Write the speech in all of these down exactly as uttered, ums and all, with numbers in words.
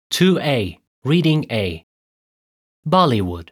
two A. Reading A. Bollywood.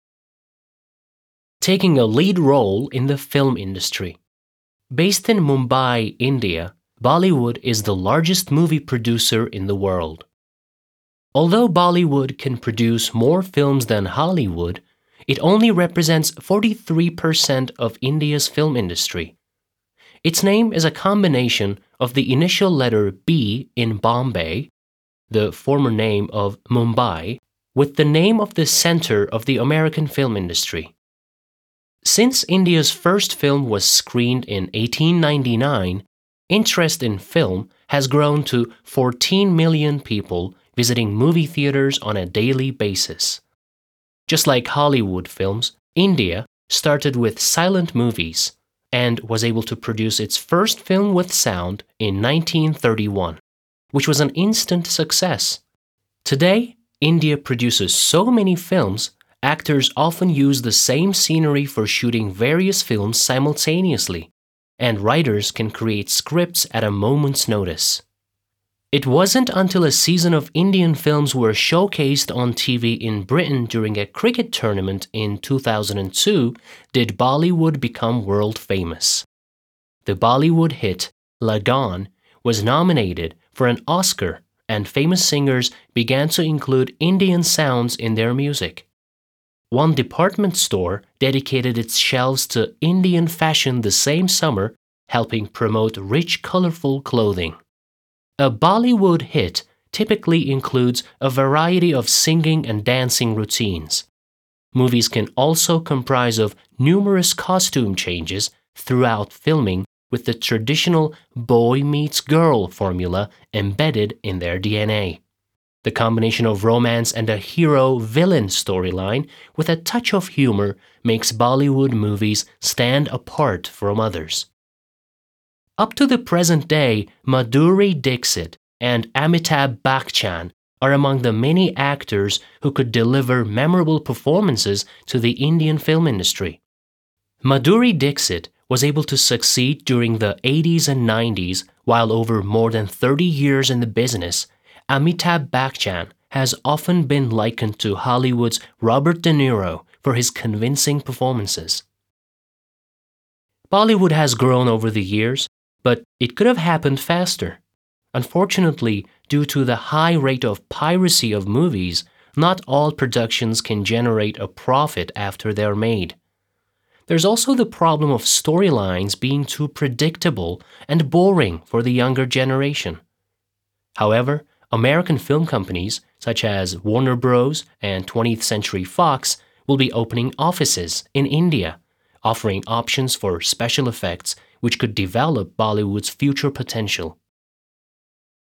Taking a lead role in the film industry. Based in Mumbai, India, Bollywood is the largest movie producer in the world. Although Bollywood can produce more films than Hollywood, it only represents forty-three percent of India's film industry. Its name is a combination of the initial letter B in Bombay, the former name of Mumbai, with the name of the center of the American film industry. Since India's first film was screened in eighteen ninety-nine, interest in film has grown to fourteen million people visiting movie theaters on a daily basis. Just like Hollywood films, India started with silent movies and was able to produce its first film with sound in nineteen thirty-one, which was an instant success. Today, India produces so many films, actors often use the same scenery for shooting various films simultaneously, and writers can create scripts at a moment's notice. It wasn't until a season of Indian films were showcased on T V in Britain during a cricket tournament in two thousand two did Bollywood become world famous. The Bollywood hit Lagaan was nominated for an Oscar, and famous singers began to include Indian sounds in their music. One department store dedicated its shelves to Indian fashion the same summer, helping promote rich, colorful clothing. A Bollywood hit typically includes a variety of singing and dancing routines. Movies can also comprise of numerous costume changes throughout filming, with the traditional boy meets girl formula embedded in their D N A. The combination of romance and a hero-villain storyline with a touch of humor makes Bollywood movies stand apart from others. Up to the present day, Madhuri Dixit and Amitabh Bachchan are among the many actors who could deliver memorable performances to the Indian film industry. Madhuri Dixit was able to succeed during the eighties and nineties, while over more than thirty years in the business, Amitabh Bachchan has often been likened to Hollywood's Robert De Niro for his convincing performances. Bollywood has grown over the years, but it could have happened faster. Unfortunately, due to the high rate of piracy of movies, not all productions can generate a profit after they're made. There's also the problem of storylines being too predictable and boring for the younger generation. However, American film companies such as Warner Bros. And twentieth Century Fox will be opening offices in India, offering options for special effects which could develop Bollywood's future potential.